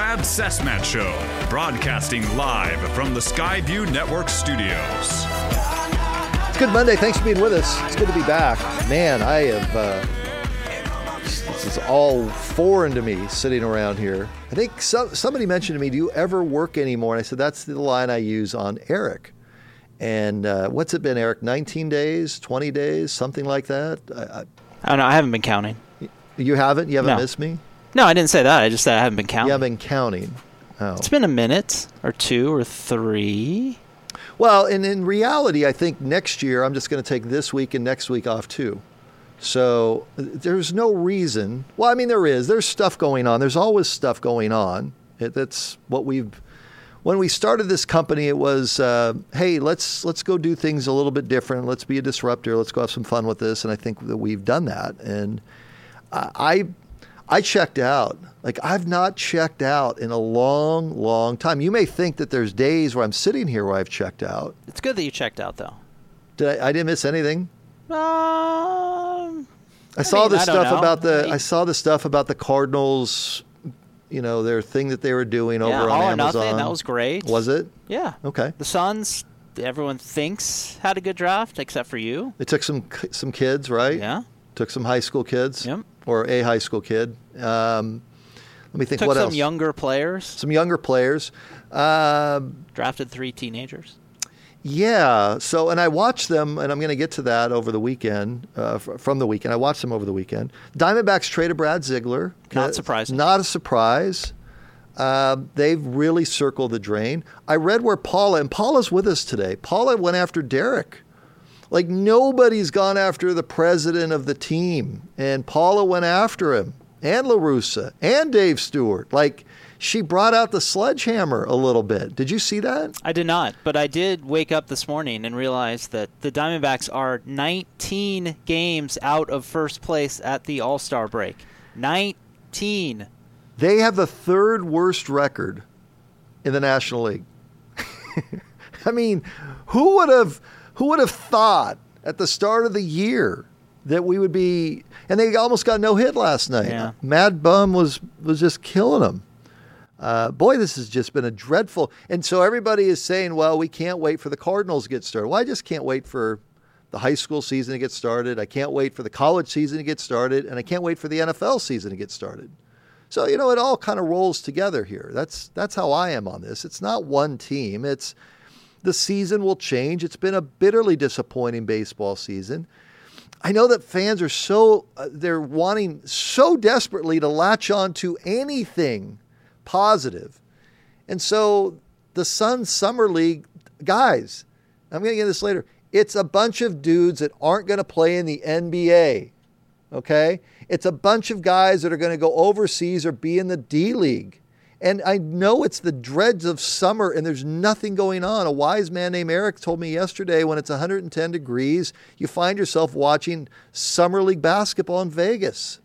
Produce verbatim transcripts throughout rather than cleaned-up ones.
Brad Cessmat Show, broadcasting live from the Skyview Network studios. It's Good Monday. Thanks for being with us. It's good to be back. Man, I have, uh, this is all foreign to me sitting around here. I think so, somebody mentioned to me, do you ever work anymore? And I said, that's the line I use on Eric. And uh, what's it been, Eric? nineteen days, twenty days, something like that? I, I, I don't know. I haven't been counting. You haven't? You haven't No. missed me? No, I didn't say that. I just said I haven't been counting. You haven't been counting. Oh. It's been a minute or two or three. Well, and in reality, I think next year I'm just going to take this week and next week off too. So there's no reason. Well, I mean, there is. There's stuff going on. There's always stuff going on. It, that's what we've. When we started this company, it was, uh, hey, let's let's go do things a little bit different. Let's be a disruptor. Let's go have some fun with this. And I think that we've done that. And I. I checked out. Like, I've not checked out in a long, long time. You may think that there's days where I'm sitting here where I've checked out. It's good that you checked out, though. Did I, I didn't miss anything? Um, I saw mean, the I don't stuff know. about the. I mean- I saw the stuff about the Cardinals. You know, their thing that they were doing yeah, over all on or Amazon. nothing. That was great. Was it? Yeah. Okay. The Suns, everyone thinks had a good draft, except for you. They took some some kids, right? Yeah. Took some high school kids. Yep. Or a high school kid. Um, let me think. Took what some else? younger players. Some younger players. Um, Drafted three teenagers. Yeah. So, and I watched them, and I'm going to get to that over the weekend, uh, f- from the weekend. I watched them over the weekend. Diamondbacks traded Brad Ziegler. Not surprising. Not a surprise. Uh, they've really circled the drain. I read where Paula, and Paula's with us today. Paula went after Derek. Like, nobody's gone after the president of the team. And Paula went after him, and La Russa, and Dave Stewart. Like, she brought out the sledgehammer a little bit. Did you see that? I did not, but I did wake up this morning and realize that the Diamondbacks are nineteen games out of first place at the All-Star break. nineteen. They have the third worst record in the National League. I mean, who would have who would have thought at the start of the year that we would be, and they almost got no hit last night. Yeah. Mad Bum was was just killing them. Uh, boy, this has just been a dreadful. And so everybody is saying, well, we can't wait for the Cardinals to get started. Well, I just can't wait for the high school season to get started. I can't wait for the college season to get started. And I can't wait for the N F L season to get started. So, you know, it all kind of rolls together here. That's that's how I am on this. It's not one team. It's the season will change. It's been a bitterly disappointing baseball season. I know that fans are so, uh, they're wanting so desperately to latch on to anything positive. And so the Suns Summer League, guys, I'm going to get this later. It's a bunch of dudes that aren't going to play in the N B A. Okay? It's a bunch of guys that are going to go overseas or be in the D League. And I know it's the dregs of summer and there's nothing going on. A wise man named Eric told me yesterday when it's one hundred ten degrees, you find yourself watching Summer League basketball in Vegas.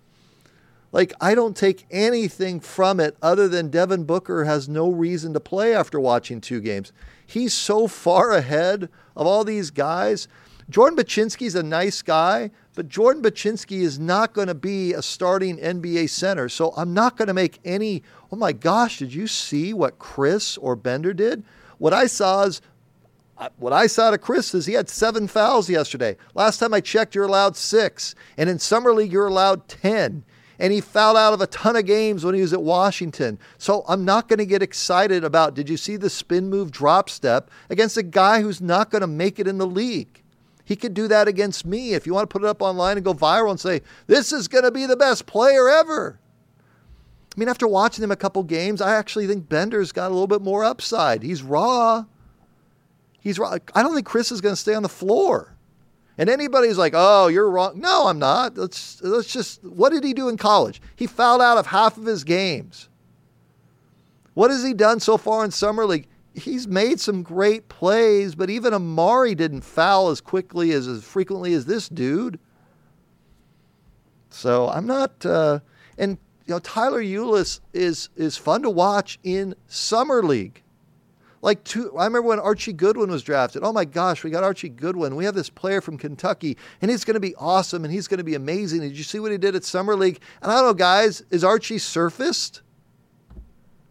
Like, I don't take anything from it other than Devin Booker has no reason to play after watching two games. He's so far ahead of all these guys. Jordan Baczynski's a nice guy, but Jordan Baczynski is not going to be a starting N B A center. So I'm not going to make any, oh my gosh, did you see what Chris or Bender did? What I saw is, what I saw to Chris is he had seven fouls yesterday. Last time I checked, you're allowed six. And in Summer League, you're allowed ten. And he fouled out of a ton of games when he was at Washington. So I'm not going to get excited about, did you see the spin move drop step against a guy who's not going to make it in the league? He could do that against me. If you want to put it up online and go viral and say, this is going to be the best player ever. I mean, after watching him a couple games, I actually think Bender's got a little bit more upside. He's raw. He's raw. I don't think Chris is going to stay on the floor. And anybody's like, oh, you're wrong. No, I'm not. Let's let's just, what did he do in college? He fouled out of half of his games. What has he done so far in Summer League? He's made some great plays, but even Amari didn't foul as quickly, as, as frequently as this dude. So I'm not, uh, and you know, Tyler Eulis is is fun to watch in Summer League. Like two, I remember when Archie Goodwin was drafted. Oh my gosh, we got Archie Goodwin. We have this player from Kentucky, and he's going to be awesome, and he's going to be amazing. Did you see what he did at Summer League? And I don't know, guys, is Archie surfaced?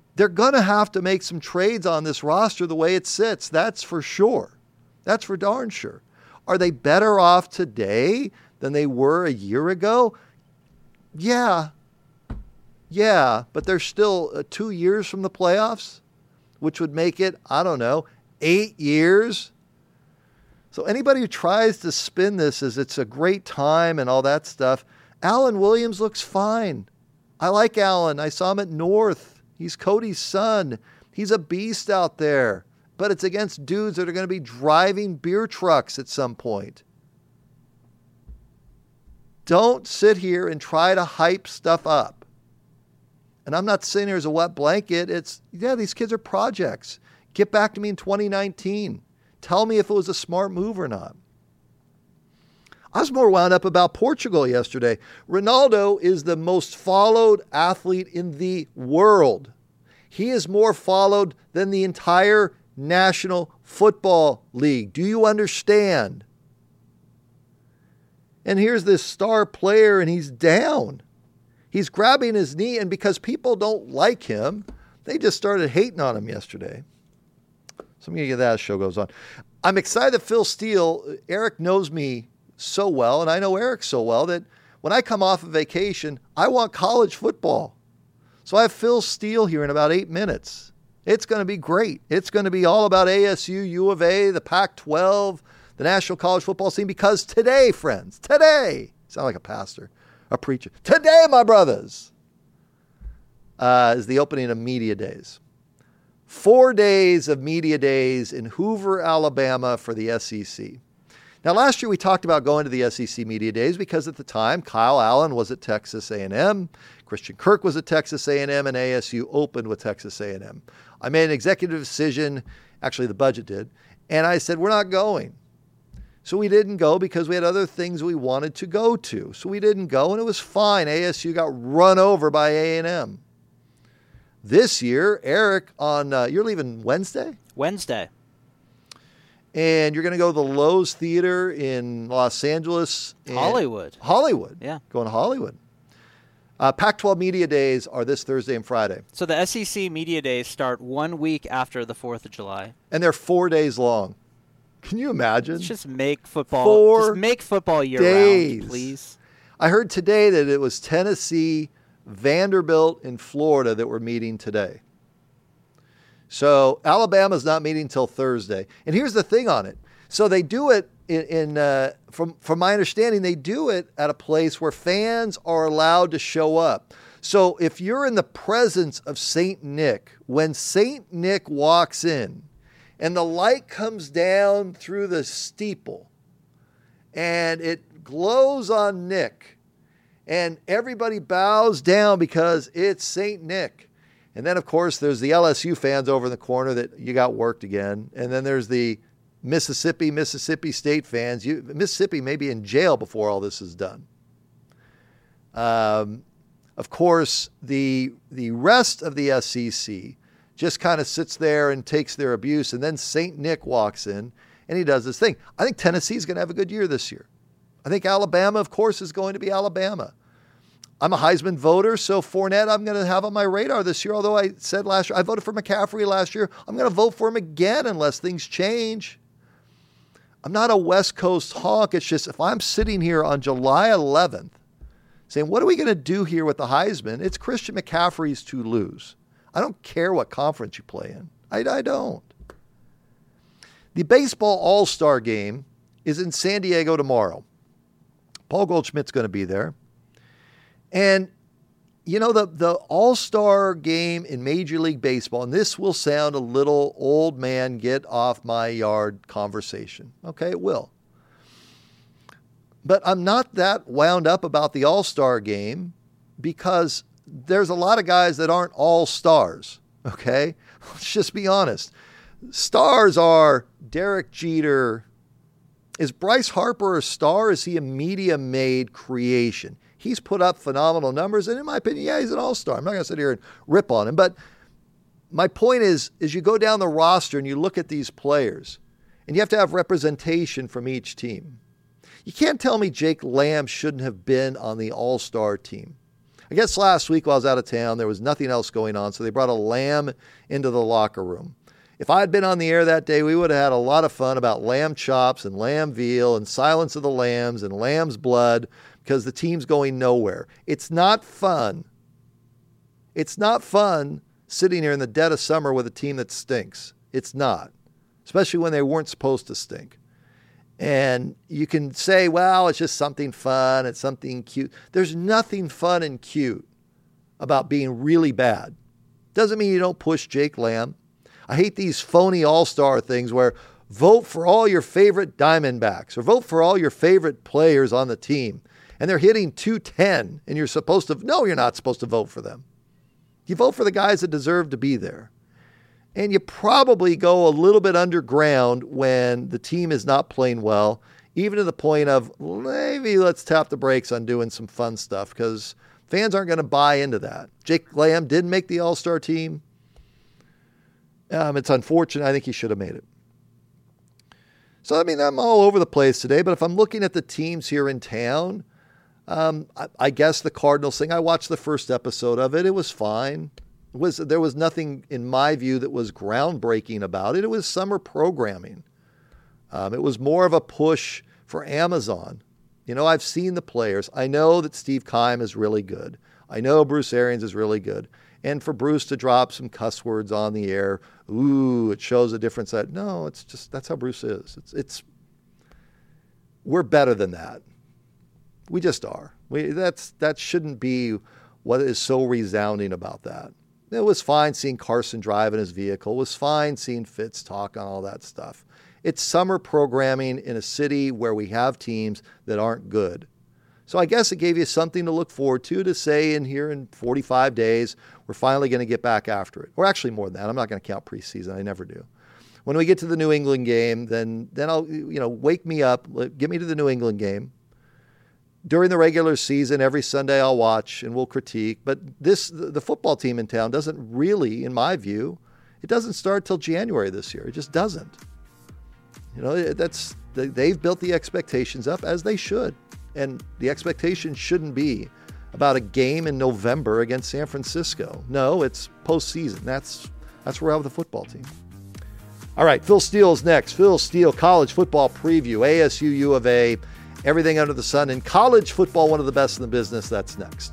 they're going to have to make some trades on this roster the way it sits. That's for sure. That's for darn sure. Are they better off today than they were a year ago? Yeah. Yeah, but they're still uh, two years from the playoffs, which would make it, I don't know, eight years. So anybody who tries to spin this as it's a great time and all that stuff, Alan Williams looks fine. I like Alan. I saw him at North. He's Cody's son. He's a beast out there. But it's against dudes that are going to be driving beer trucks at some point. Don't sit here and try to hype stuff up. And I'm not saying there's a wet blanket. It's, yeah, these kids are projects. Get back to me in twenty nineteen. Tell me if it was a smart move or not. I was more wound up about Portugal yesterday. Ronaldo is the most followed athlete in the world. He is more followed than the entire National Football League. Do you understand? And here's this star player and he's down. He's grabbing his knee, and because people don't like him, they just started hating on him yesterday. So I'm going to get that as show goes on. I'm excited that Phil Steele, Eric knows me so well, and I know Eric so well, that when I come off of vacation, I want college football. So I have Phil Steele here in about eight minutes. It's going to be great. It's going to be all about A S U, U of A, the Pac twelve, the National College Football Scene, because today, friends, today, sound like a pastor, a preacher, today, my brothers, uh, is the opening of Media Days. Four days of Media Days in Hoover, Alabama for the S E C. Now, last year we talked about going to the S E C Media Days because at the time, Kyle Allen was at Texas A and M, Christian Kirk was at Texas A and M, and A S U opened with Texas A and M. I made an executive decision, actually the budget did, and I said, we're not going. So we didn't go because we had other things we wanted to go to. So we didn't go, and it was fine. A S U got run over by A and M. This year, Eric, on uh, you're leaving Wednesday? Wednesday. And you're going to go to the Lowe's Theater in Los Angeles. Hollywood. Hollywood. Yeah. Going to Hollywood. Uh, Pac twelve Media Days are this Thursday and Friday. So the S E C Media Days start one week after the fourth of July. And they're four days long. Can you imagine? Let's just make football. Four just make football year days. round, please. I heard today that it was Tennessee, Vanderbilt, and Florida that were meeting today. So Alabama's not meeting till Thursday. And here's the thing on it. So they do it in, in uh, from, from my understanding, they do it at a place where fans are allowed to show up. So if you're in the presence of Saint Nick, when Saint Nick walks in and the light comes down through the steeple and it glows on Nick and everybody bows down because it's Saint Nick. And then, of course, there's the L S U fans over in the corner that you got worked again. And then there's the Mississippi, Mississippi State fans. You, Mississippi may be in jail before all this is done. Um, of course, the the rest of the S E C just kind of sits there and takes their abuse. And then Saint Nick walks in and he does this thing. I think Tennessee's going to have a good year this year. I think Alabama, of course, is going to be Alabama. I'm a Heisman voter, so Fournette I'm going to have on my radar this year, although I said last year, I voted for McCaffrey last year. I'm going to vote for him again unless things change. I'm not a West Coast honk. It's just if I'm sitting here on July eleventh saying, what are we going to do here with the Heisman? It's Christian McCaffrey's to lose. I don't care what conference you play in. I, I don't. The baseball all-star game is in San Diego tomorrow. Paul Goldschmidt's going to be there. And, you know, the, the all-star game in Major League Baseball, and this will sound a little old man get off my yard conversation. Okay, it will. But I'm not that wound up about the all-star game because there's a lot of guys that aren't all-stars. Okay, let's just be honest. Stars are Derek Jeter. Is Bryce Harper a star? Is he a media-made creation? He's put up phenomenal numbers, and in my opinion, yeah, he's an all-star. I'm not going to sit here and rip on him, but my point is, is you go down the roster and you look at these players, and you have to have representation from each team. You can't tell me Jake Lamb shouldn't have been on the all-star team. I guess last week while I was out of town, there was nothing else going on, so they brought a lamb into the locker room. If I had been on the air that day, we would have had a lot of fun about lamb chops and lamb veal and Silence of the Lambs and lamb's blood because the team's going nowhere. It's not fun. It's not fun sitting here in the dead of summer with a team that stinks. It's not, especially when they weren't supposed to stink. And you can say, well, it's just something fun. It's something cute. There's nothing fun and cute about being really bad. Doesn't mean you don't push Jake Lamb. I hate these phony all-star things where vote for all your favorite Diamondbacks or vote for all your favorite players on the team. And they're hitting two ten and you're supposed to, no, you're not supposed to vote for them. You vote for the guys that deserve to be there. And you probably go a little bit underground when the team is not playing well, even to the point of maybe let's tap the brakes on doing some fun stuff because fans aren't going to buy into that. Jake Lamb didn't make the all-star team. Um, it's unfortunate. I think he should have made it. So, I mean, I'm all over the place today, but if I'm looking at the teams here in town, um, I, I guess the Cardinals thing, I watched the first episode of it. It was fine. It was, there was nothing, in my view, that was groundbreaking about it. It was summer programming. Um, it was more of a push for Amazon. You know, I've seen the players. I know that Steve Keim is really good. I know Bruce Arians is really good. And for Bruce to drop some cuss words on the air, ooh, it shows a difference. That no, it's just that's how Bruce is. It's it's we're better than that. We just are. We that's that shouldn't be what is so resounding about that. It was fine seeing Carson drive in his vehicle. It was fine seeing Fitz talk on all that stuff. It's summer programming in a city where we have teams that aren't good. So I guess it gave you something to look forward to, to say in here in forty-five days, we're finally going to get back after it. Or actually more than that. I'm not going to count preseason. I never do. When we get to the New England game, then then I'll, you know, wake me up, get me to the New England game. During the regular season, every Sunday I'll watch and we'll critique. But this, the football team in town doesn't really, in my view, it doesn't start till January this year. It just doesn't. You know, that's they've built the expectations up as they should. And the expectation shouldn't be about a game in November against San Francisco. No, it's postseason. That's that's where we're at with the football team. All right, Phil Steele's next. Phil Steele, college football preview, A S U, U of A, everything under the sun. In college football, one of the best in the business. That's next.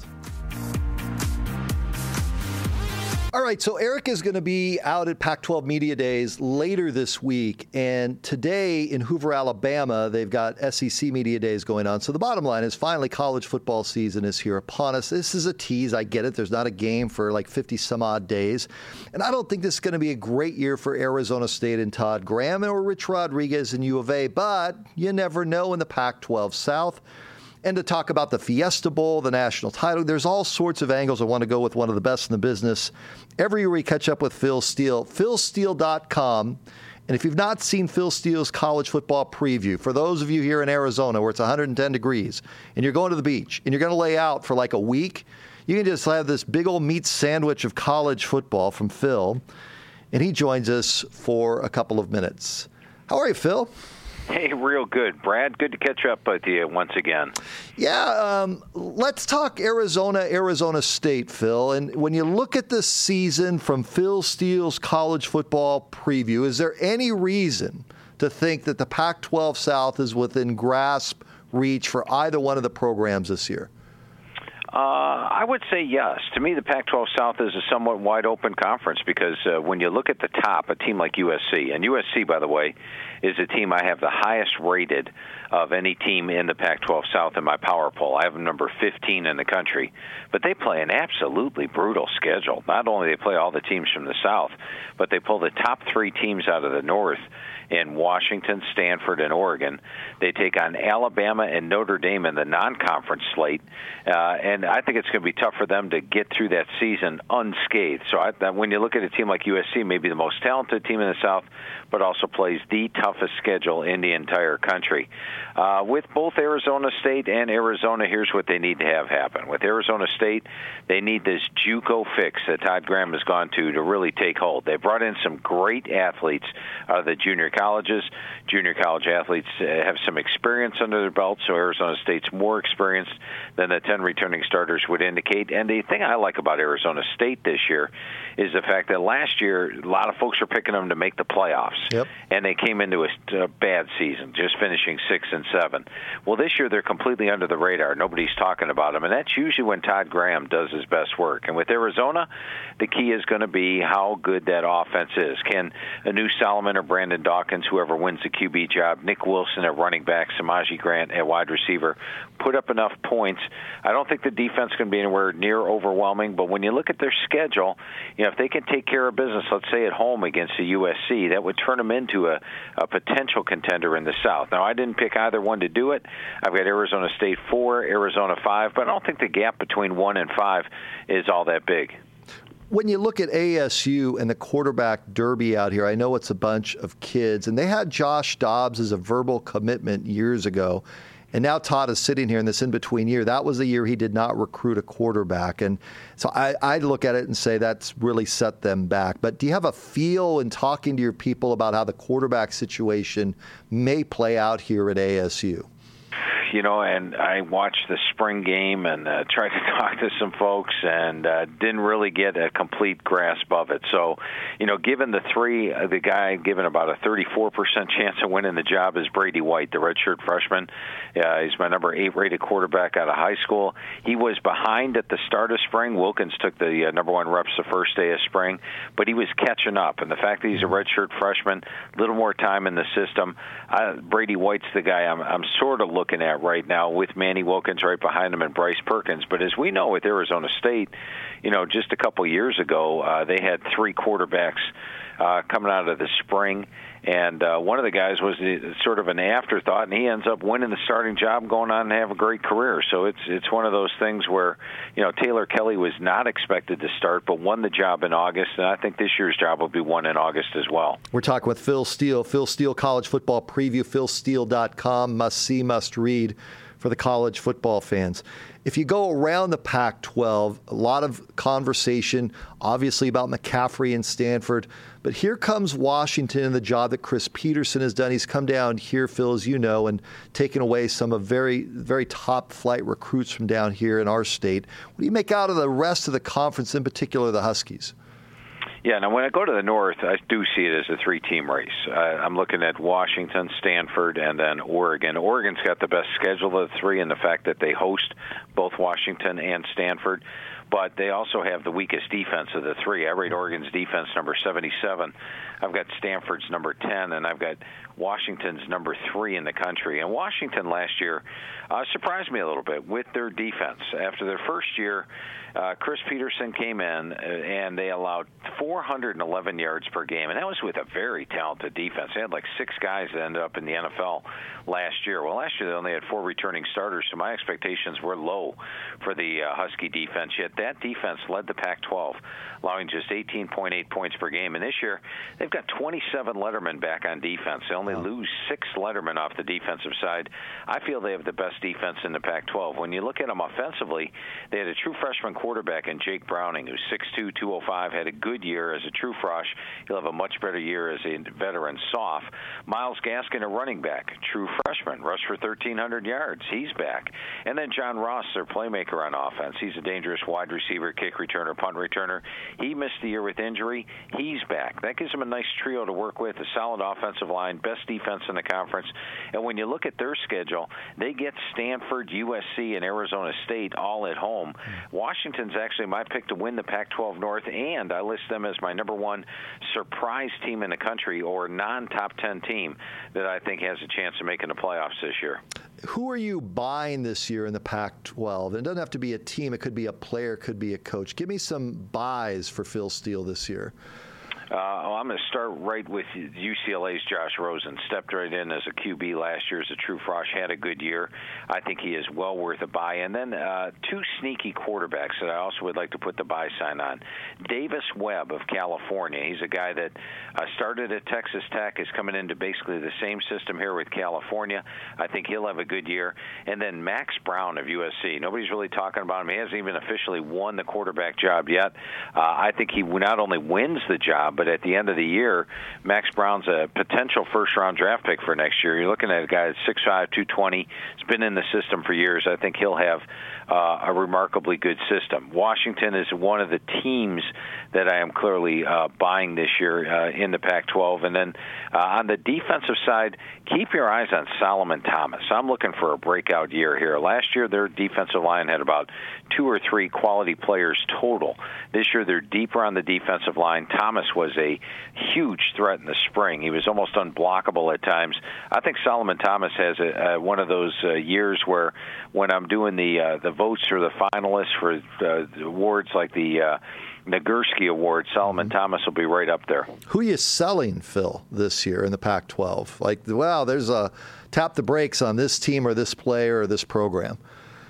All right, so Eric is going to be out at Pac twelve Media Days later this week. And today in Hoover, Alabama, they've got S E C Media Days going on. So the bottom line is finally college football season is here upon us. This is a tease. I get it. There's not a game for like fifty some odd days. And I don't think this is going to be a great year for Arizona State and Todd Graham or Rich Rodriguez and U of A. But you never know in the Pac twelve South. And to talk about the Fiesta Bowl, the national title, there's all sorts of angles I want to go with one of the best in the business. Every year we catch up with Phil Steele, phil steele dot com. And if you've not seen Phil Steele's college football preview, for those of you here in Arizona where it's one hundred ten degrees and you're going to the beach and you're going to lay out for like a week, you can just have this big old meat sandwich of college football from Phil. And he joins us for a couple of minutes. How are you, Phil? Hey, real good, Brad. Good to catch up with you once again. Yeah, um, let's talk Arizona, Arizona State, Phil. And when you look at the season from Phil Steele's college football preview, is there any reason to think that the Pac twelve South is within grasp reach for either one of the programs this year? Uh, I would say yes. To me, the Pac twelve South is a somewhat wide-open conference because uh, when you look at the top, a team like U S C, and U S C, by the way, is a team I have the highest rated of any team in the Pac twelve South in my power poll. I have them number fifteen in the country, but they play an absolutely brutal schedule. Not only do they play all the teams from the South, but they pull the top three teams out of the North in Washington, Stanford, and Oregon. They take on Alabama and Notre Dame in the non-conference slate, uh, and I think it's going to be tough for them to get through that season unscathed. So I, that when you look at a team like U S C, maybe the most talented team in the South, but also plays the toughest schedule in the entire country. Uh, with both Arizona State and Arizona, here's what they need to have happen. With Arizona State, they need this JUCO fix that Todd Graham has gone to to really take hold. They brought in some great athletes out of the junior colleges. Junior college athletes uh, have some experience under their belt, so Arizona State's more experienced than the ten returning starters would indicate. And the thing I like about Arizona State this year is the fact that last year a lot of folks are picking them to make the playoffs. Yep. And they came into a, a bad season, just finishing six and seven. Well, this year they're completely under the radar. Nobody's talking about them, and that's usually when Todd Graham does his best work. And with Arizona, the key is going to be how good that offense is. Can Anu Solomon or Brandon Dawkins, whoever wins the Q B job, Nick Wilson at running back, Samaje Grant at wide receiver, put up enough points? I don't think the defense is going to be anywhere near overwhelming, but when you look at their schedule, you know, if they can take care of business, let's say at home against the U S C, that would turn them into a, a potential contender in the South. Now, I didn't pick either one to do it. I've got Arizona State four, Arizona five, but I don't think the gap between one and five is all that big. When you look at A S U and the quarterback derby out here, I know it's a bunch of kids, and they had Josh Dobbs as a verbal commitment years ago. And now Todd is sitting here in this in-between year. That was the year he did not recruit a quarterback. And so I, I look at it and say that's really set them back. But do you have a feel in talking to your people about how the quarterback situation may play out here at A S U? You know, and I watched the spring game and uh, tried to talk to some folks and uh, didn't really get a complete grasp of it. So, you know, given the three, uh, the guy given about a thirty-four percent chance of winning the job is Brady White, the redshirt freshman. Uh, he's my number eight rated quarterback out of high school. He was behind at the start of spring. Wilkins took the uh, number one reps the first day of spring, but he was catching up. And the fact that he's a redshirt freshman, a little more time in the system, uh, Brady White's the guy I'm, I'm sort of looking at right now with Manny Wilkins right behind him and Bryce Perkins. But as we know with Arizona State, you know, just a couple years ago, uh, they had three quarterbacks uh, coming out of the spring. And uh, one of the guys was sort of an afterthought, and he ends up winning the starting job and going on and have a great career. So it's it's one of those things where, you know, Taylor Kelly was not expected to start, but won the job in August, and I think this year's job will be won in August as well. We're talking with Phil Steele. Phil Steele, College Football Preview, phil steele dot com, must see, must read for the college football fans. If you go around the Pac twelve, a lot of conversation, obviously, about McCaffrey and Stanford. But here comes Washington and the job that Chris Peterson has done. He's come down here, Phil, as you know, and taken away some of very, very top-flight recruits from down here in our state. What do you make out of the rest of the conference, in particular the Huskies? Yeah, now when I go to the North, I do see it as a three-team race. Uh, I'm looking at Washington, Stanford, and then Oregon. Oregon's got the best schedule of the three in the fact that they host both Washington and Stanford, but they also have the weakest defense of the three. I rate Oregon's defense number seventy-seven. I've got Stanford's number ten, and I've got Washington's number three in the country. And Washington last year uh, surprised me a little bit with their defense. After their first year, uh, Chris Peterson came in, uh, and they allowed four hundred eleven yards per game, and that was with a very talented defense. They had like six guys that ended up in the N F L last year. Well, last year they only had four returning starters, so my expectations were low for the uh, Husky defense, yet that defense led the Pac twelve, allowing just eighteen point eight points per game. And this year, they've got twenty-seven Lettermen back on defense. They only lose six Lettermen off the defensive side. I feel they have the best defense in the Pac twelve. When you look at them offensively, they had a true freshman quarterback in Jake Browning, who's six two, two oh five, had a good year as a true frosh. He'll have a much better year as a veteran soft. Myles Gaskin, a running back, true freshman, rushed for thirteen hundred yards. He's back. And then John Ross, their playmaker on offense. He's a dangerous wide receiver, kick returner, punt returner. He missed the year with injury. He's back. That gives them a nice trio to work with, a solid offensive line, best defense in the conference. And when you look at their schedule, they get Stanford, U S C, and Arizona State all at home. Washington's actually my pick to win the Pac twelve North, and I list them as my number one surprise team in the country, or non-top ten team that I think has a chance of making the playoffs this year. Who are you buying this year in the Pac twelve? And it doesn't have to be a team. It could be a player, it could be a coach. Give me some buys for Phil Steele this year. Uh, well, I'm going to start right with U C L A's Josh Rosen. Stepped right in as a Q B last year as a true frosh. Had a good year. I think he is well worth a buy. And then uh, two sneaky quarterbacks that I also would like to put the buy sign on. Davis Webb of California. He's a guy that uh, started at Texas Tech, is coming into basically the same system here with California. I think he'll have a good year. And then Max Brown of U S C. Nobody's really talking about him. He hasn't even officially won the quarterback job yet. Uh, I think he not only wins the job, but at the end of the year, Max Brown's a potential first-round draft pick for next year. You're looking at a guy that's six five, two twenty. He's been in the system for years. I think he'll have uh, a remarkably good system. Washington is one of the teams that I am clearly uh, buying this year uh, in the Pac twelve. And then uh, on the defensive side, keep your eyes on Solomon Thomas. I'm looking for a breakout year here. Last year, their defensive line had about two or three quality players total. This year, they're deeper on the defensive line. Thomas was a huge threat in the spring. He was almost unblockable at times. I think Solomon Thomas has a, a, one of those uh, years where when I'm doing the uh, the votes for the finalists for uh, awards like the uh, Nagurski Award, Solomon Thomas will be right up there. Who are you selling, Phil, this year in the Pac twelve? Like, wow, there's a tap the brakes on this team or this player or this program.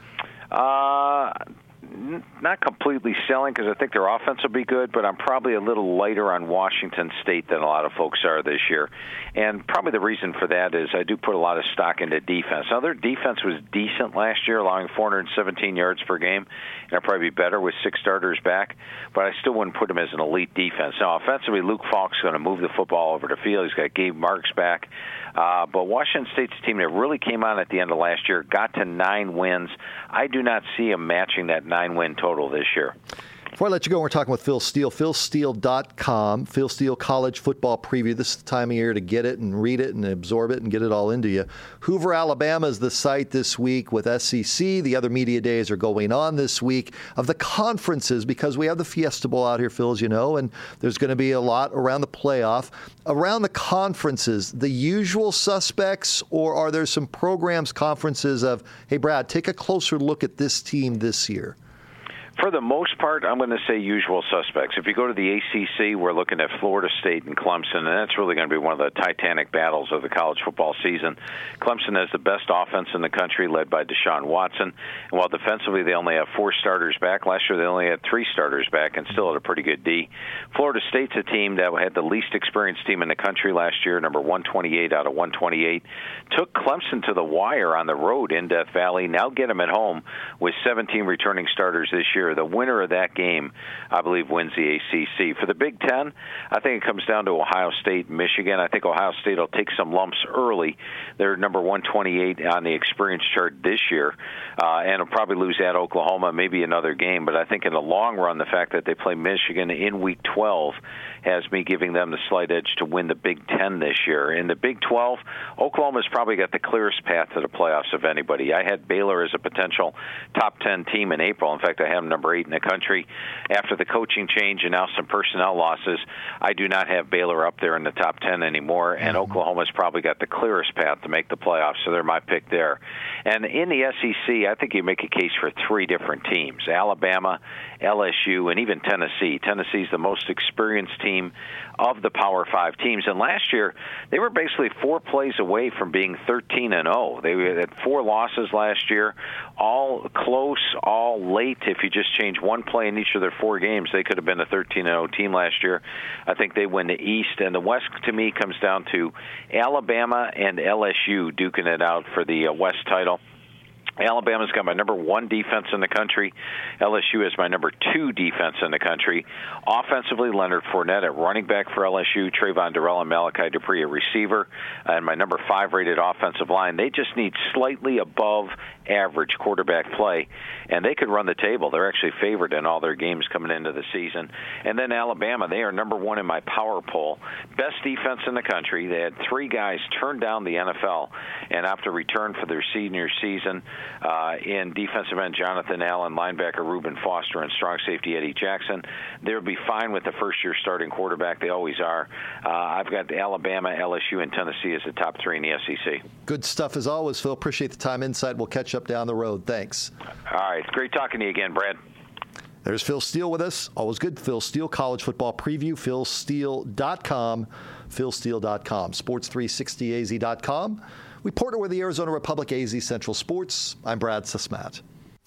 Uh, n- not completely selling because I think their offense will be good, but I'm probably a little lighter on Washington State than a lot of folks are this year. And probably the reason for that is I do put a lot of stock into defense. Now, their defense was decent last year, allowing four hundred seventeen yards per game. And it'll probably be better with six starters back, but I still wouldn't put them as an elite defense. Now, offensively, Luke Falk's going to move the football over the field. He's got Gabe Marks back. Uh, but Washington State's team that really came on at the end of last year got to nine wins. I do not see them matching that nine-win total this year. Before I let you go, we're talking with Phil Steele, phil steele dot com, Phil Steele College Football Preview. This is the time of year to get it and read it and absorb it and get it all into you. Hoover, Alabama is the site this week with S E C. The other media days are going on this week of the conferences because we have the Fiesta Bowl out here, Phil, as you know, and there's going to be a lot around the playoff. Around the conferences, the usual suspects, or are there some programs, conferences of, hey, Brad, take a closer look at this team this year? For the most part, I'm going to say usual suspects. If you go to the A C C, we're looking at Florida State and Clemson, and that's really going to be one of the titanic battles of the college football season. Clemson has the best offense in the country, led by Deshaun Watson. And while defensively they only have four starters back, last year they only had three starters back and still had a pretty good D. Florida State's a team that had the least experienced team in the country last year, number one twenty-eight out of one twenty-eight. Took Clemson to the wire on the road in Death Valley. Now get them at home with seventeen returning starters this year. The winner of that game, I believe, wins the A C C. For the Big Ten, I think it comes down to Ohio State and Michigan. I think Ohio State will take some lumps early. They're number one twenty-eight on the experience chart this year, uh, and will probably lose at Oklahoma, maybe another game. But I think in the long run, the fact that they play Michigan in Week twelve has me giving them the slight edge to win the Big Ten this year. In the Big twelve, Oklahoma's probably got the clearest path to the playoffs of anybody. I had Baylor as a potential top ten team in April. In fact, I have them number eight in the country. After the coaching change and now some personnel losses, I do not have Baylor up there in the top ten anymore, and mm-hmm. Oklahoma's probably got the clearest path to make the playoffs, so they're my pick there. And in the S E C, I think you make a case for three different teams: Alabama, L S U, and even Tennessee. Tennessee's the most experienced team of the Power Five teams, and last year they were basically four plays away from being thirteen and oh. They had four losses last year, all close, all late. If you just change one play in each of their four games, they could have been a thirteen and oh team last year. I think they win the East, and the West, to me, comes down to Alabama and L S U duking it out for the uh, West title. Alabama's got my number one defense in the country. L S U is my number two defense in the country. Offensively, Leonard Fournette at running back for L S U, Trayvon Durrell and Malachi Dupree at receiver, and my number five rated offensive line. They just need slightly above average quarterback play, and they could run the table. They're actually favored in all their games coming into the season. And then Alabama, they are number one in my power poll. Best defense in the country. They had three guys turn down the N F L and after return for their senior season. Uh, in defensive end Jonathan Allen, linebacker Reuben Foster, and strong safety Eddie Jackson. They'll be fine with the first-year starting quarterback. They always are. Uh, I've got Alabama, L S U, and Tennessee as the top three in the S E C. Good stuff as always, Phil. Appreciate the time, insight. We'll catch up down the road. Thanks. All right. It's great talking to you again, Brad. There's Phil Steele with us. Always good. Phil Steele, College Football Preview, phil steele dot com, phil steele dot com, sports three sixty a z dot com. We partner with the Arizona Republic A Z Central Sports. I'm Brad Susmat.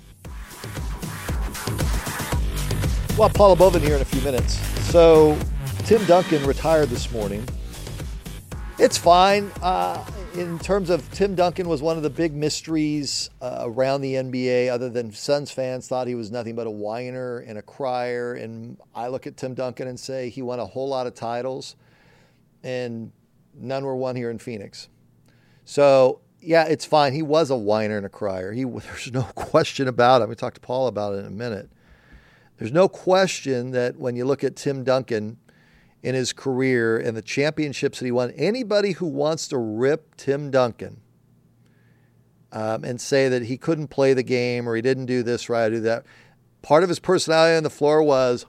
Well, Paul Abovin here in a few minutes. So, Tim Duncan retired this morning. It's fine. Uh, in terms of Tim Duncan was one of the big mysteries uh, around the N B A, other than Suns fans thought he was nothing but a whiner and a crier. And I look at Tim Duncan and say he won a whole lot of titles, and none were won here in Phoenix. So, yeah, it's fine. He was a whiner and a crier. He, there's no question about it. I'm going to talk to Paul about it in a minute. There's no question that when you look at Tim Duncan in his career and the championships that he won, anybody who wants to rip Tim Duncan um, and say that he couldn't play the game or he didn't do this right or do that, part of his personality on the floor was,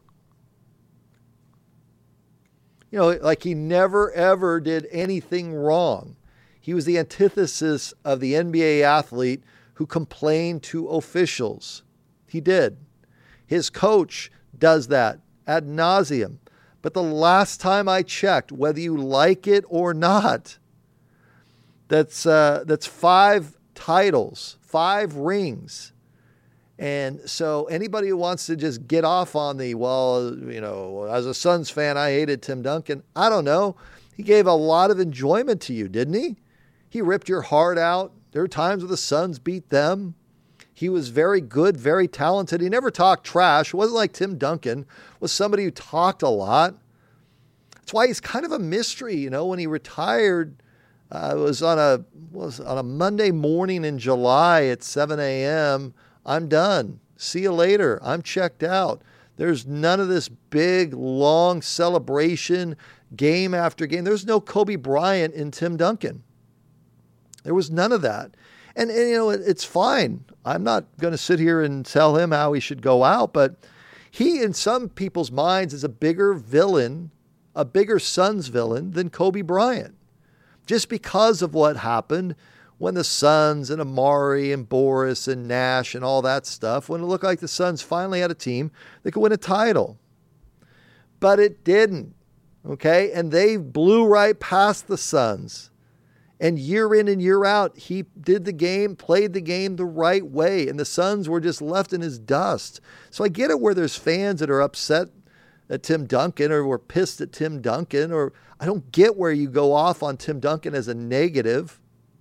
you know, like he never, ever did anything wrong. He was the antithesis of the N B A athlete who complained to officials. He did. His coach does that ad nauseum. But the last time I checked, whether you like it or not, that's uh, that's five titles, five rings. And so anybody who wants to just get off on the, well, you know, as a Suns fan, I hated Tim Duncan. I don't know. He gave a lot of enjoyment to you, didn't he? He ripped your heart out. There were times where the Suns beat them. He was very good, very talented. He never talked trash. It wasn't like Tim Duncan was somebody who talked a lot. That's why he's kind of a mystery. You know, when he retired, uh, it was on a was on a Monday morning in July at seven a.m. I'm done. See you later. I'm checked out. There's none of this big, long celebration, game after game. There's no Kobe Bryant in Tim Duncan. There was none of that. And, and you know, it, it's fine. I'm not going to sit here and tell him how he should go out, but he, in some people's minds, is a bigger villain, a bigger Suns villain than Kobe Bryant. Just because of what happened when the Suns and Amari and Boris and Nash and all that stuff, when it looked like the Suns finally had a team that could win a title. But it didn't, okay? And they blew right past the Suns. And year in and year out, he did the game, played the game the right way, and the Suns were just left in his dust. So I get it where there's fans that are upset at Tim Duncan or were pissed at Tim Duncan, or I don't get where you go off on Tim Duncan as a negative.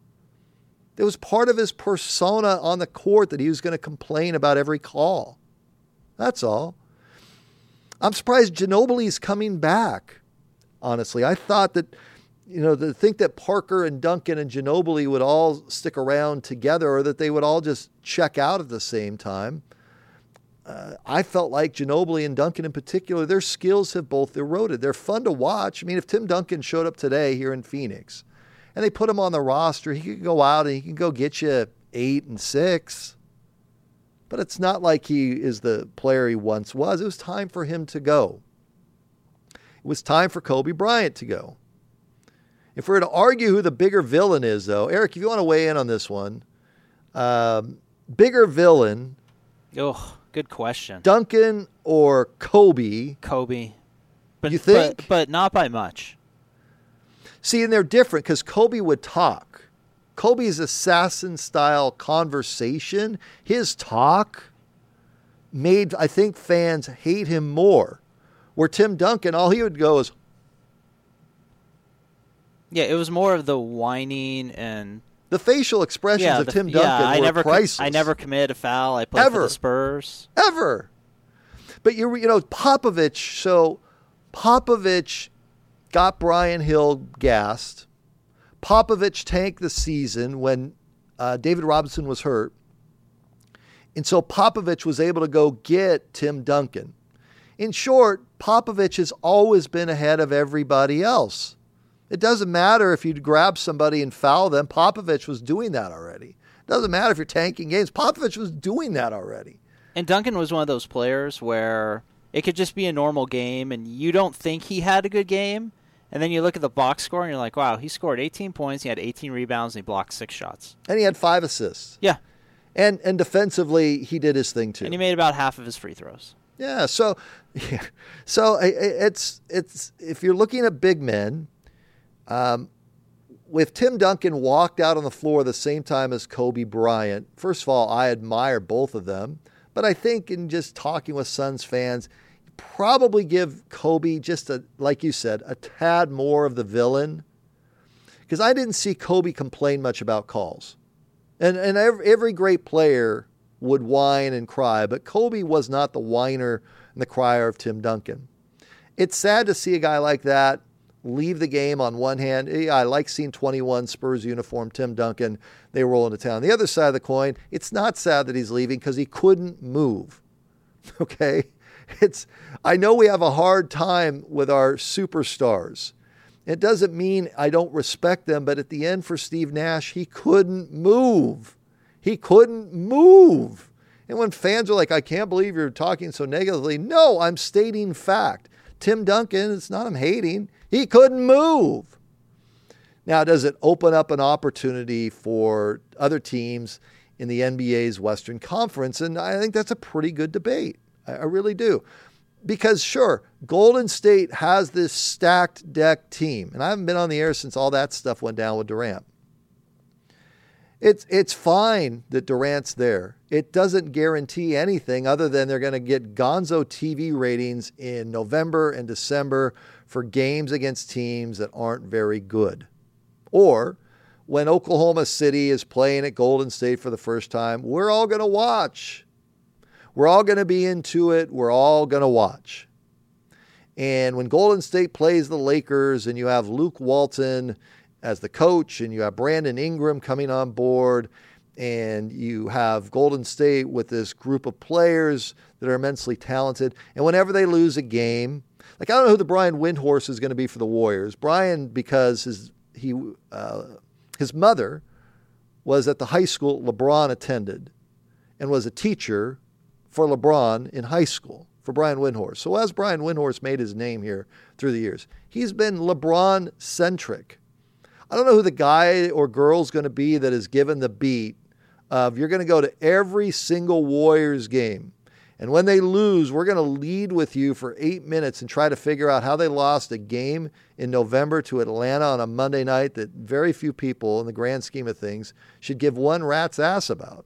It was part of his persona on the court that he was going to complain about every call. That's all. I'm surprised Ginobili's coming back, honestly. I thought that, you know, to think that Parker and Duncan and Ginobili would all stick around together or that they would all just check out at the same time. Uh, I felt like Ginobili and Duncan in particular, their skills have both eroded. They're fun to watch. I mean, if Tim Duncan showed up today here in Phoenix and they put him on the roster, he could go out and he can go get you eight and six. But it's not like he is the player he once was. It was time for him to go. It was time for Kobe Bryant to go. If we're to argue who the bigger villain is, though, Eric, if you want to weigh in on this one, um, bigger villain. Oh, good question. Duncan or Kobe? Kobe. But, you think? But, but not by much. See, and they're different because Kobe would talk. Kobe's assassin-style conversation, his talk, made, I think, fans hate him more. Where Tim Duncan, all he would go is, yeah, it was more of the whining and the facial expressions yeah, of the, Tim Duncan yeah, I were never priceless. Com- I never committed a foul. I played Ever. for the Spurs. Ever. But, you you know, Popovich, so Popovich got Brian Hill gassed. Popovich tanked the season when uh, David Robinson was hurt. And so Popovich was able to go get Tim Duncan. In short, Popovich has always been ahead of everybody else. It doesn't matter if you grab somebody and foul them. Popovich was doing that already. It doesn't matter if you're tanking games. Popovich was doing that already. And Duncan was one of those players where it could just be a normal game and you don't think he had a good game. And then you look at the box score and you're like, wow, he scored eighteen points, he had eighteen rebounds, and he blocked six shots. And he had five assists. Yeah. And and defensively, he did his thing too. And he made about half of his free throws. Yeah, so yeah. so it's it's if you're looking at big men, um, with Tim Duncan walked out on the floor the same time as Kobe Bryant, first of all, I admire both of them. But I think in just talking with Suns fans, probably give Kobe just a, like you said, a tad more of the villain. because I didn't see Kobe complain much about calls. And, and every, every great player would whine and cry, but Kobe was not the whiner and the crier of Tim Duncan. It's sad to see a guy like that leave the game on one hand. Yeah, I like seeing twenty-one Spurs uniform, Tim Duncan, they roll into town. The other side of the coin, it's not sad that he's leaving because he couldn't move. Okay? It's, I know we have a hard time with our superstars. It doesn't mean I don't respect them, but at the end for Steve Nash, he couldn't move. He couldn't move. And when fans are like, I can't believe you're talking so negatively. No, I'm stating fact. Tim Duncan, it's not him hating. He couldn't move. Now, does it open up an opportunity for other teams in the N B A's Western Conference? And I think that's a pretty good debate. I, I really do. Because sure, Golden State has this stacked deck team. And I haven't been on the air since all that stuff went down with Durant. It's it's fine that Durant's there. It doesn't guarantee anything other than they're going to get gonzo T V ratings in November and December for games against teams that aren't very good. Or when Oklahoma City is playing at Golden State for the first time, we're all going to watch. We're all going to be into it. We're all going to watch. And when Golden State plays the Lakers and you have Luke Walton as the coach, and you have Brandon Ingram coming on board, and you have Golden State with this group of players that are immensely talented. And whenever they lose a game, like I don't know who the Brian Windhorst is going to be for the Warriors. Brian, because his he uh, his mother was at the high school LeBron attended, and was a teacher for LeBron in high school for Brian Windhorst. So as Brian Windhorst made his name here through the years, he's been LeBron centric. I don't know who the guy or girl is going to be that is given the beat of you're going to go to every single Warriors game. And when they lose, we're going to lead with you for eight minutes and try to figure out how they lost a game in November to Atlanta on a Monday night that very few people in the grand scheme of things should give one rat's ass about.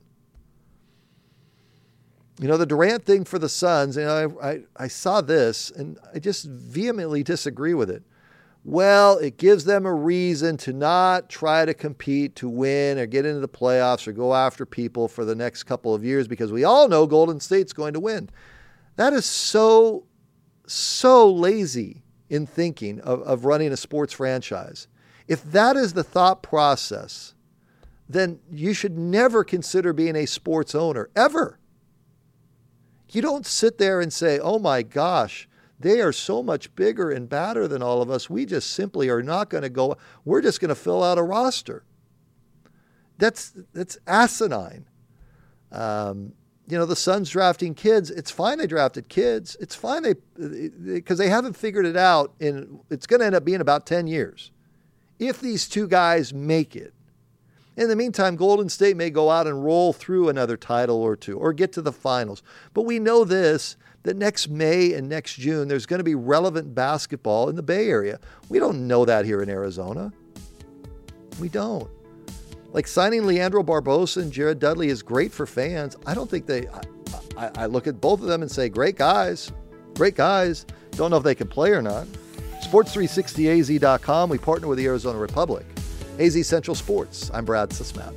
You know, the Durant thing for the Suns, you know, I, I, I saw this and I just vehemently disagree with it. Well, it gives them a reason to not try to compete to win or get into the playoffs or go after people for the next couple of years because we all know Golden State's going to win. That is so, so lazy in thinking of, of running a sports franchise. If that is the thought process, then you should never consider being a sports owner, ever. You don't sit there and say, oh my gosh, they are so much bigger and badder than all of us. We just simply are not going to go. We're just going to fill out a roster. That's that's asinine. Um, you know, the Suns drafting kids. It's fine they drafted kids. It's fine they because they haven't figured it out. And it's going to end up being about ten years if these two guys make it. In the meantime, Golden State may go out and roll through another title or two or get to the finals. But we know this, that next May and next June, there's going to be relevant basketball in the Bay Area. We don't know that here in Arizona. We don't. Like signing Leandro Barbosa and Jared Dudley is great for fans. I don't think they, I, I, I look at both of them and say, great guys, great guys. Don't know if they can play or not. sports three sixty A Z dot com. We partner with the Arizona Republic. A Z Central Sports. I'm Brad Sismat.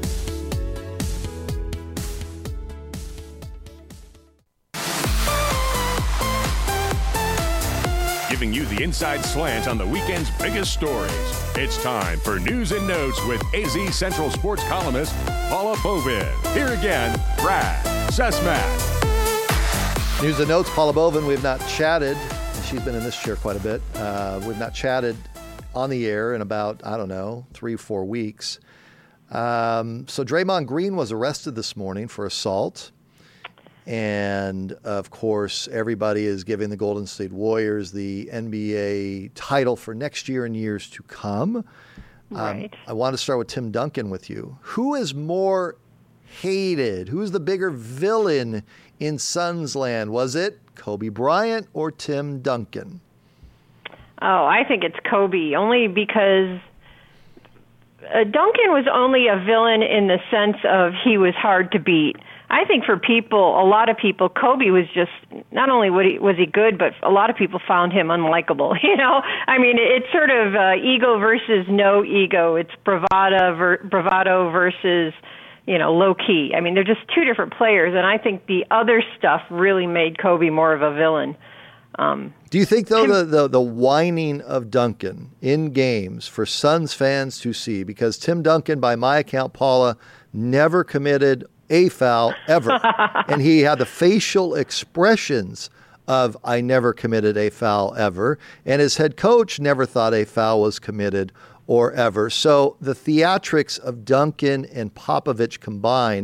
Giving you the inside slant on the weekend's biggest stories. It's time for News and Notes with A Z Central Sports columnist Paula Bovin. Here again, Brad Sismat. News and Notes, Paula Bovin. We have not chatted. She's been in this chair quite a bit. Uh, we've not chatted on the air in about, I don't know, three, four weeks. Um, so Draymond Green was arrested this morning for assault. And, of course, everybody is giving the Golden State Warriors the N B A title for next year and years to come. Right. Um, I want to start with Tim Duncan with you. Who is more hated? Who's the bigger villain in Suns land? Was it Kobe Bryant or Tim Duncan? Oh, I think it's Kobe, only because uh, Duncan was only a villain in the sense of he was hard to beat. I think for people, a lot of people, Kobe was just, not only was he, was he good, but a lot of people found him unlikable. You know, I mean, it's sort of uh, ego versus no ego. It's bravado, ver- bravado versus, you know, low key. I mean, they're just two different players, and I think the other stuff really made Kobe more of a villain. Um, Do you think, though, the, the, the whining of Duncan in games for Suns fans to see, because Tim Duncan, by my account, Paula, never committed a foul ever. And he had the facial expressions of, I never committed a foul ever. And his head coach never thought a foul was committed or ever. So the theatrics of Duncan and Popovich combined,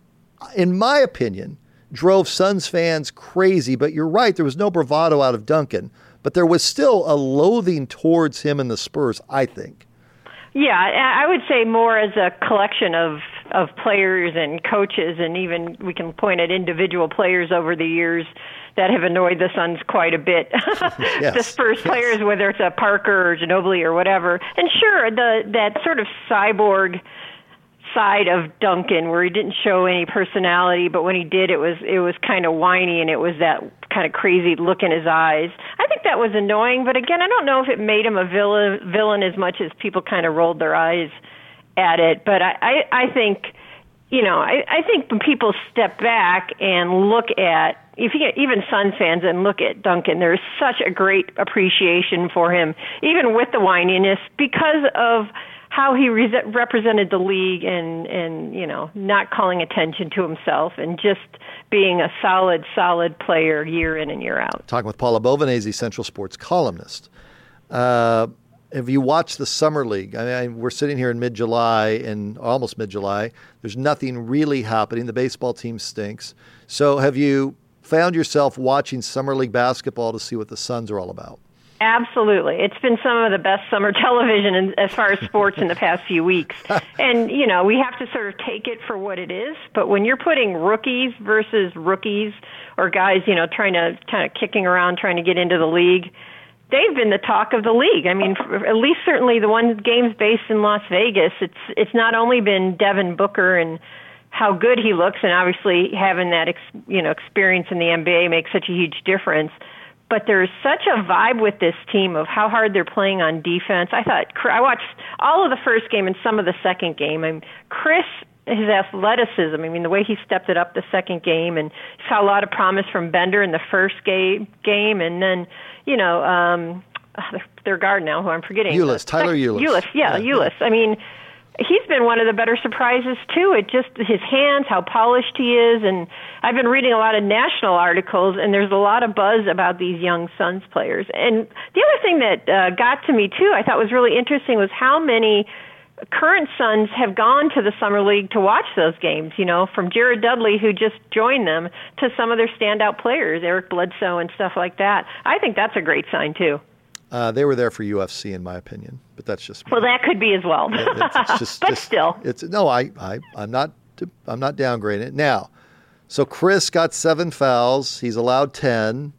in my opinion, drove Suns fans crazy. But you're right, there was no bravado out of Duncan. But there was still a loathing towards him and the Spurs, I think. Yeah, I would say more as a collection of, of players and coaches, and even we can point at individual players over the years that have annoyed the Suns quite a bit. Yes. The Spurs Yes. players, whether it's a Parker or Ginobili or whatever. And sure, the that sort of cyborg side of Duncan where he didn't show any personality, but when he did, it was it was kind of whiny, and it was that kind of crazy look in his eyes. I think that was annoying, but again, I don't know if it made him a villain, villain as much as people kind of rolled their eyes at it. But I, I, I think, you know, I, I think when people step back and look at, if you get even Suns fans and look at Duncan, there's such a great appreciation for him, even with the whininess, because of how he re- represented the league and, and, you know, not calling attention to himself and just being a solid, solid player year in and year out. Talking with Paula Bovanese, Central Sports columnist. Uh, have you watched the Summer League? I mean, we're sitting here in mid-July, and almost mid-July. There's nothing really happening. The baseball team stinks. So have you found yourself watching Summer League basketball to see what the Suns are all about? Absolutely. It's been some of the best summer television in, as far as sports in the past few weeks. And, you know, we have to sort of take it for what it is. But when you're putting rookies versus rookies or guys, you know, trying to kind of kicking around, trying to get into the league, they've been the talk of the league. I mean, for, at least certainly the one games based in Las Vegas, it's it's not only been Devin Booker and how good he looks, and obviously having that, ex, you know, experience in the N B A makes such a huge difference. But there's such a vibe with this team of how hard they're playing on defense. I thought I watched all of the first game and some of the second game. I mean, Chris, his athleticism, I mean, the way he stepped it up the second game, and saw a lot of promise from Bender in the first game. game and then, you know, um, their guard now, who I'm forgetting. Ulis, Tyler Ulis. Ulis, yeah, yeah, Ulis. I mean, he's been one of the better surprises, too. It just, his hands, how polished he is. And I've been reading a lot of national articles, and there's a lot of buzz about these young Suns players. And the other thing that uh, got to me, too, I thought was really interesting was how many current Suns have gone to the Summer League to watch those games, you know, from Jared Dudley, who just joined them, to some of their standout players, Eric Bledsoe and stuff like that. I think that's a great sign, too. Uh, they were there for U F C, in my opinion, but that's just me. Well, that could be as well. It, it's, it's just, but just, still, it's no. I, I, I'm not. I'm not downgrading it now. So Chris got seven fouls. He's allowed ten,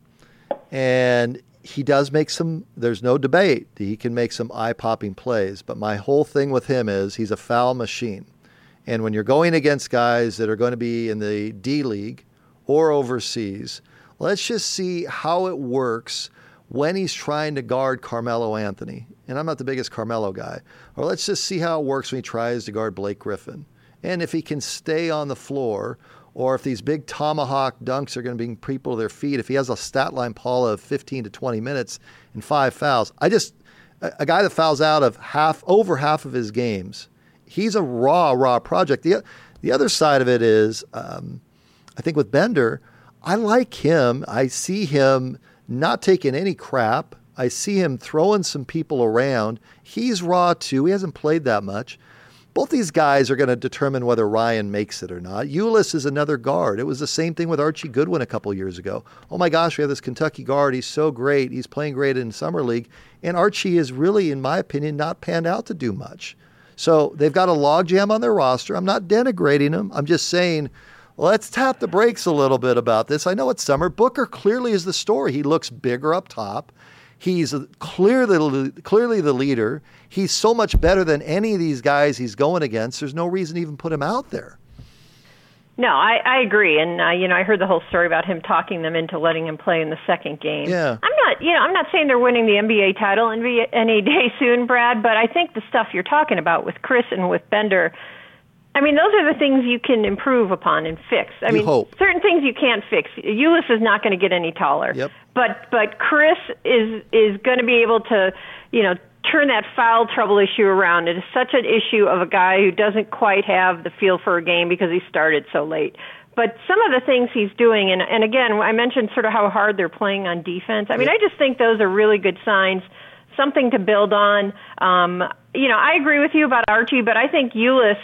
and he does make some. There's no debate. He can make some eye-popping plays. But my whole thing with him is he's a foul machine, and when you're going against guys that are going to be in the D League or overseas, let's just see how it works when he's trying to guard Carmelo Anthony. And I'm not the biggest Carmelo guy. Or let's just see how it works when he tries to guard Blake Griffin. And if he can stay on the floor, or if these big tomahawk dunks are going to bring people to their feet, if he has a stat line, Paula, of fifteen to twenty minutes and five fouls. I just, a, a guy that fouls out of half, over half of his games, he's a raw, raw project. The, the other side of it is, um, I think with Bender, I like him. I see him not taking any crap. I see him throwing some people around. He's raw too. He hasn't played that much. Both these guys are going to determine whether Ryan makes it or not. Ulis is another guard. It was the same thing with Archie Goodwin a couple years ago. Oh my gosh, we have this Kentucky guard. He's so great. He's playing great in Summer League. And Archie is really, in my opinion, not panned out to do much. So they've got a logjam on their roster. I'm not denigrating them. I'm just saying, let's tap the brakes a little bit about this. I know it's summer. Booker clearly is the story. He looks bigger up top. He's clearly, clearly the leader. He's so much better than any of these guys he's going against. There's no reason to even put him out there. No, I, I agree, and uh, you know, I heard the whole story about him talking them into letting him play in the second game. Yeah. I'm not, you know, I'm not saying they're winning the N B A title any day soon, Brad, but I think the stuff you're talking about with Chris and with Bender, I mean, those are the things you can improve upon and fix. I you mean, hope. certain things you can't fix. Ulis is not going to get any taller. Yep. But but Chris is is going to be able to, you know, turn that foul trouble issue around. It is such an issue of a guy who doesn't quite have the feel for a game because he started so late. But some of the things he's doing, and, and again, I mentioned sort of how hard they're playing on defense. I mean, I just think those are really good signs, something to build on. Um, you know, I agree with you about Archie, but I think Ulis,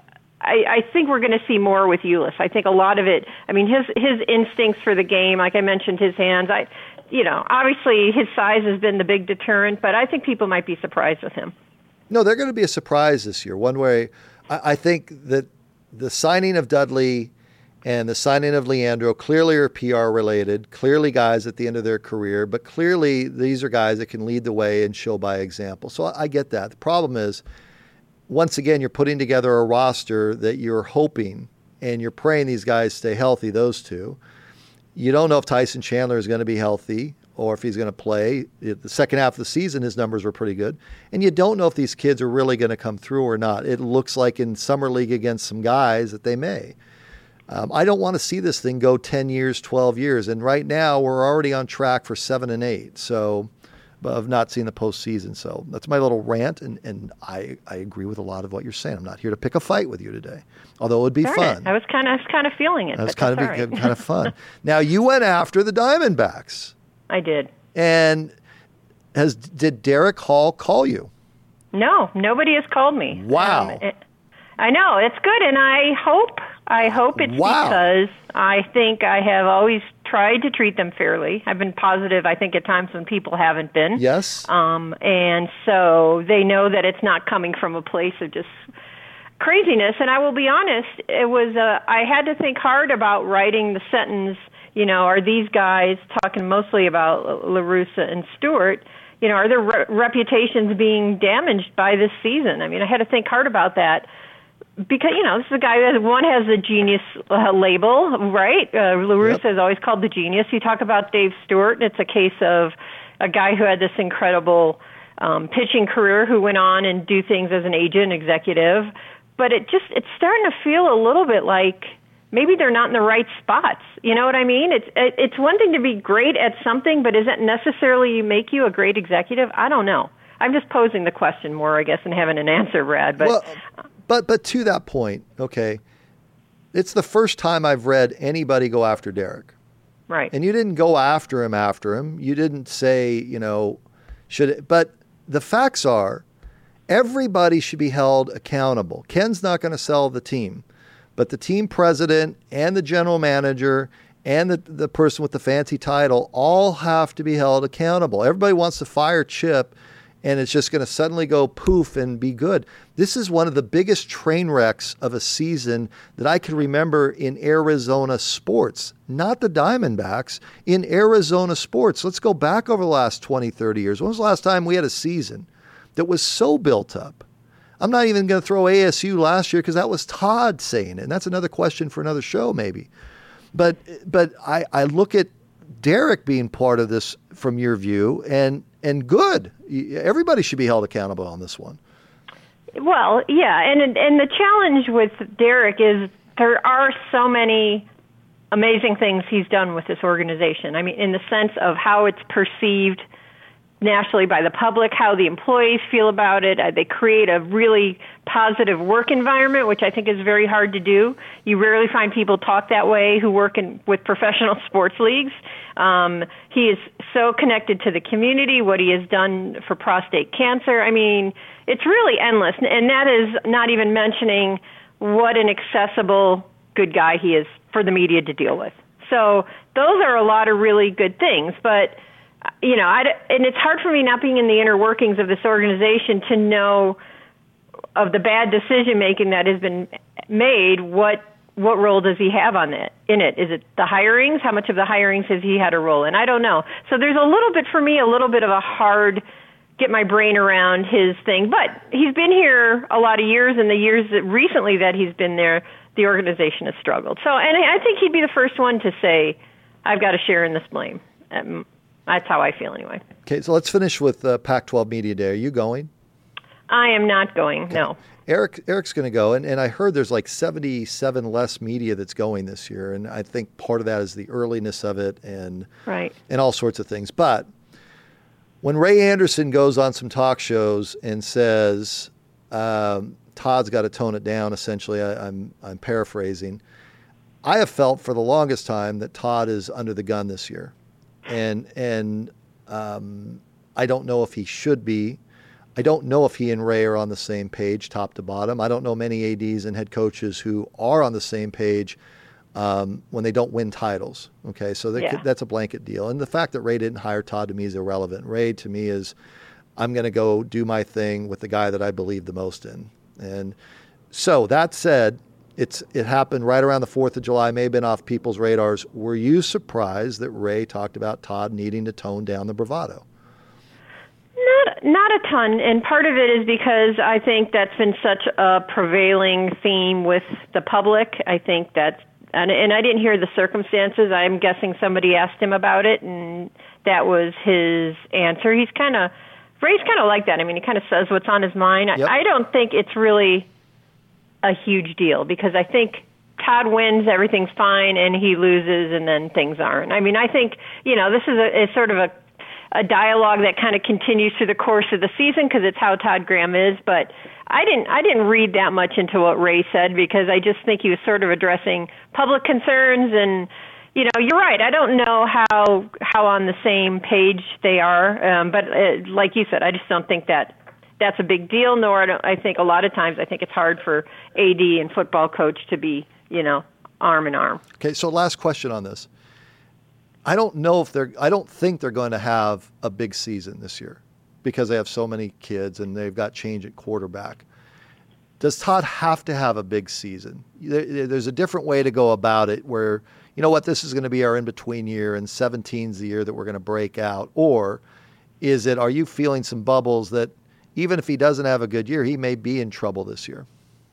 I, I think we're going to see more with Ulis. I think a lot of it, I mean, his his instincts for the game, like I mentioned, his hands, I, you know, obviously his size has been the big deterrent, but I think people might be surprised with him. No, they're going to be a surprise this year. One way, I, I think that the signing of Dudley and the signing of Leandro clearly are P R related, clearly guys at the end of their career, but clearly these are guys that can lead the way and show by example. So I, I get that. The problem is, once again, you're putting together a roster that you're hoping and you're praying these guys stay healthy, those two. You don't know if Tyson Chandler is going to be healthy or if he's going to play. The second half of the season, his numbers were pretty good. And you don't know if these kids are really going to come through or not. It looks like in Summer League against some guys that they may. Um, I don't want to see this thing go ten years, twelve years. And right now, we're already on track for seven and eight. So, of not seeing the postseason. So that's my little rant, and, and I, I agree with a lot of what you're saying. I'm not here to pick a fight with you today, although it would be Darn fun. It. I was kind of kind of feeling it. That was but kind of right. kind of fun. Now you went after the Diamondbacks. I did. And has did Derek Hall call you? No, nobody has called me. Wow. Um, it, I know, it's good, and I hope I hope it's wow. because I think I have always tried to treat them fairly. I've been positive, I think, at times when people haven't been. Yes. Um, and so they know that it's not coming from a place of just craziness. And I will be honest, it was uh, I had to think hard about writing the sentence, you know, are these guys, talking mostly about La Russa and Stewart, you know, are their re- reputations being damaged by this season? I mean, I had to think hard about that. Because, you know, this is a guy that, one, has the genius uh, label, right? Uh, La Russa yep. is always called the genius. You talk about Dave Stewart, and it's a case of a guy who had this incredible um, pitching career who went on and do things as an agent, executive. But it just, it's starting to feel a little bit like maybe they're not in the right spots. You know what I mean? It's it, it's one thing to be great at something, but does that necessarily make you a great executive? I don't know. I'm just posing the question more, I guess, than having an answer, Brad. But well, But but to that point, okay, it's the first time I've read anybody go after Derek. Right. And you didn't go after him after him. You didn't say, you know, should it, but the facts are everybody should be held accountable. Ken's not going to sell the team, but the team president and the general manager and the, the person with the fancy title all have to be held accountable. Everybody wants to fire Chip, and it's just going to suddenly go poof and be good. This is one of the biggest train wrecks of a season that I can remember in Arizona sports, not the Diamondbacks, in Arizona sports. Let's go back over the last twenty, thirty years. When was the last time we had a season that was so built up? I'm not even going to throw A S U last year because that was Todd saying it, and that's another question for another show maybe. But but I, I look at Derek being part of this from your view, and and good. Everybody should be held accountable on this one. Well, yeah, and and the challenge with Derek is there are so many amazing things he's done with this organization. I mean, in the sense of how it's perceived nationally by the public, how the employees feel about it. Uh, they create a really positive work environment, which I think is very hard to do. You rarely find people talk that way who work in with professional sports leagues. Um, he is so connected to the community, what he has done for prostate cancer. I mean, it's really endless. And that is not even mentioning what an accessible, good guy he is for the media to deal with. So those are a lot of really good things. But you know, I, and it's hard for me not being in the inner workings of this organization to know of the bad decision making that has been made, what what role does he have on it? In it? Is it the hirings? How much of the hirings has he had a role in? I don't know. So there's a little bit, for me, a little bit of a hard get my brain around his thing. But he's been here a lot of years, and the years that recently that he's been there, the organization has struggled. So, and I think he'd be the first one to say, I've got a share in this blame. Um, that's how I feel anyway. Okay, so let's finish with uh, Pac twelve Media Day. Are you going? I am not going, okay. No. Eric, Eric's going to go, and, and I heard there's like seventy-seven less media that's going this year, and I think part of that is the earliness of it and right. and all sorts of things. But when Ray Anderson goes on some talk shows and says um, Todd's got to tone it down, essentially, I, I'm I'm paraphrasing. I have felt for the longest time that Todd is under the gun this year, and and um, I don't know if he should be. I don't know if he and Ray are on the same page, top to bottom. I don't know many A Ds and head coaches who are on the same page um, when they don't win titles. Okay, so that yeah. could, that's a blanket deal. And the fact that Ray didn't hire Todd to me is irrelevant. Ray to me is, I'm going to go do my thing with the guy that I believe the most in. And so that said, it's it happened right around the fourth of July, may have been off people's radars. Were you surprised that Ray talked about Todd needing to tone down the bravado? Not, not a ton, and part of it is because I think that's been such a prevailing theme with the public. I think that's, and, and I didn't hear the circumstances. I'm guessing somebody asked him about it, and that was his answer. He's kind of, Ray's kind of like that. I mean, he kind of says what's on his mind. Yep. I, I don't think it's really a huge deal because I think Todd wins, everything's fine, and he loses, and then things aren't. I mean, I think, you know, this is a, a sort of a a dialogue that kind of continues through the course of the season because it's how Todd Graham is. But I didn't I didn't read that much into what Ray said because I just think he was sort of addressing public concerns. And, you know, you're right. I don't know how how on the same page they are. Um, but uh, like you said, I just don't think that that's a big deal, nor I, don't, I think a lot of times I think it's hard for A D and football coach to be, you know, arm in arm. Okay, so last question on this. I don't know if they're, I don't think they're going to have a big season this year because they have so many kids and they've got change at quarterback. Does Todd have to have a big season? There's a different way to go about it where, you know what, this is going to be our in-between year and seventeen's the year that we're going to break out. Or is it, are you feeling some bubbles that even if he doesn't have a good year, he may be in trouble this year?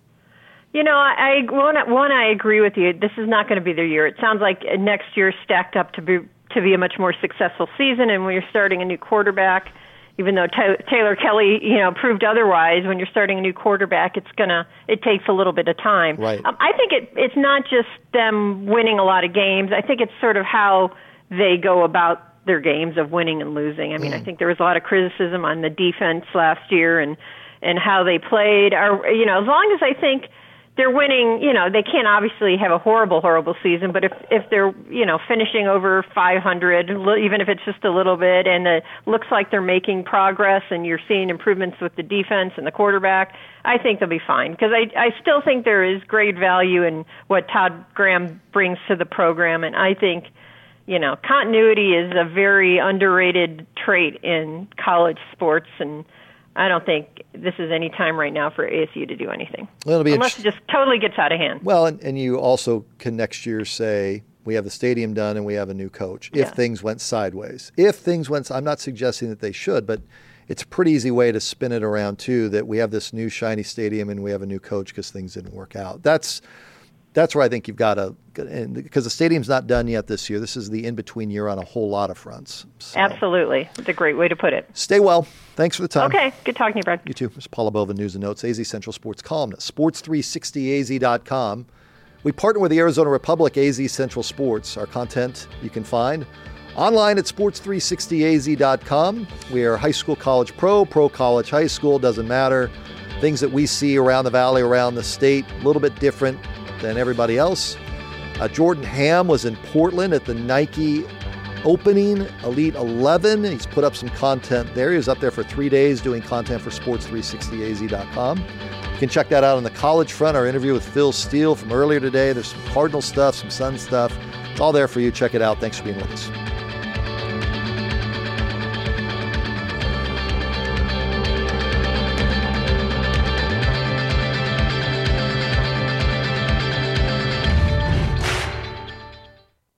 You know, I one, one I agree with you. This is not going to be their year. It sounds like next year stacked up to be to be a much more successful season. And when you're starting a new quarterback, even though T- Taylor Kelly, you know, proved otherwise, when you're starting a new quarterback, it's gonna it takes a little bit of time. Right. Um, I think it it's not just them winning a lot of games. I think it's sort of how they go about their games of winning and losing. I mean, mm. I think there was a lot of criticism on the defense last year and and how they played. Or you know, as long as I think they're winning, you know, they can't obviously have a horrible, horrible season, but if, if they're, you know, finishing over five hundred, even if it's just a little bit, and it looks like they're making progress and you're seeing improvements with the defense and the quarterback, I think they'll be fine. Because I, I still think there is great value in what Todd Graham brings to the program, and I think, you know, continuity is a very underrated trait in college sports, and I don't think this is any time right now for A S U to do anything. Well, it'll be unless it just totally gets out of hand. Well, and, and you also can next year say, we have the stadium done and we have a new coach. If yeah. things went sideways. If things went, I'm not suggesting that they should, but it's a pretty easy way to spin it around too, that we have this new shiny stadium and we have a new coach because things didn't work out. That's that's where I think you've got to, because the stadium's not done yet this year. This is the in-between year on a whole lot of fronts. So. Absolutely. It's a great way to put it. Stay well. Thanks for the time. Okay. Good talking to you, Brad. You too. Miz Paula Bova, News and Notes, A Z Central Sports columnist, sports three sixty A Z dot com. We partner with the Arizona Republic, A Z Central Sports. Our content you can find online at sports three sixty A Z dot com. We are high school, college, pro, pro, college, high school, doesn't matter. Things that we see around the valley, around the state, a little bit different than everybody else. Uh, Jordan Ham was in Portland at the Nike opening Elite eleven. He's put up some content there. He was up there for three days doing content for sports three sixty A Z dot com. You can check that out on the college front. Our interview with Phil Steele from earlier today. There's some Cardinal stuff, some Sun stuff. It's all there for you. Check it out. Thanks for being with us.